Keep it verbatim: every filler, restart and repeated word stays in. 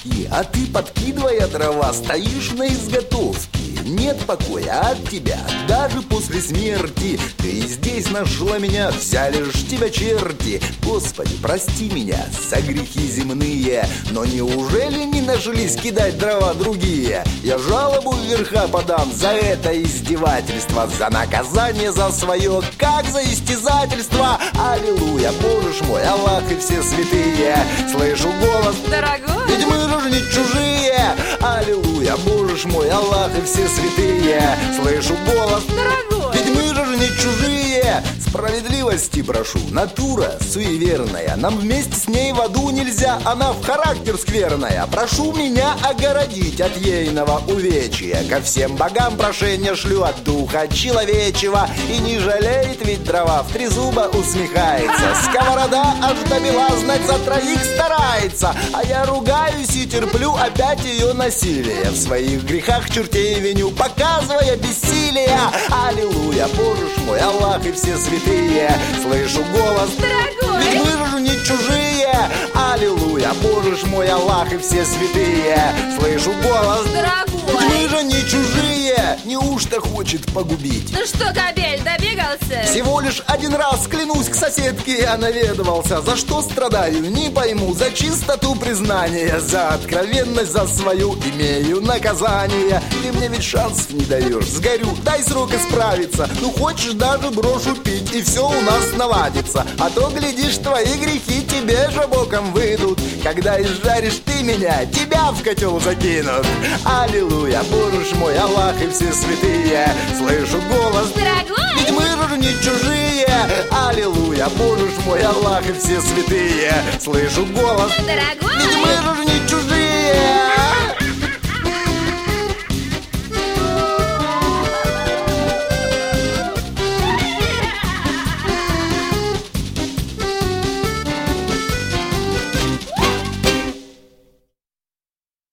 ночевки, а ты, подкидывая дрова, стоишь на изготовке. Нет покоя от тебя даже после смерти. Ты и здесь нашла меня, взяли ж тебя черти. Господи, прости меня за грехи земные, но неужели не нашлись кидать дрова другие? Я жалобу вверха подам за это издевательство, за наказание за свое, как за истязательство. Аллилуйя, Боже ж мой, Аллах и все святые. Слышу голос, дорогой, ведь мы же не чужие. Аллилуйя, Боже ж мой, Аллах и все святые. Слышу голос, дорогой, ведь мы же не чужие. Справедливости прошу, натура суеверная, нам вместе с ней в аду нельзя, она в характер скверная. Прошу меня огородить от ейного увечья, ко всем богам прошение шлю от духа человечего. И не жалеет ведь дрова, в три зуба усмехается. Сковорода аж до бела, знать за троих старается. А я ругаюсь и терплю опять ее насилие, в своих грехах чертей виню, показывая бессилие. Аллилуйя, Боже ж мой, Аллах и все святые. Слышу голос, дорогой, ведь мы же не чужие. Аллилуйя, Боже ж мой, Аллах и все святые. Слышу голос, дорогой, ведь мы же не чужие. Неужто хочет погубить? ну что, кобель, добегался? Всего лишь один раз, клянусь, к соседке я наведывался. За что страдаю, не пойму. За чистоту признания, за откровенность, за свою имею наказание. Ты мне ведь шансов не даешь, сгорю, дай срок исправиться. Ну хочешь, даже брошу пить, и все у нас наладится. А то, глядишь, твои грехи тебе же боком выйдут. Когда изжаришь ты меня, тебя в котел закинут. Аллилуйя, Боже ж мой, Аллах и все святые. Слышу голос, Дорогой, ведь мы же не чужие. Аллилуйя, Боже ж мой, Аллах и все святые. Слышу голос, ведь дорогой, мы же не чужие.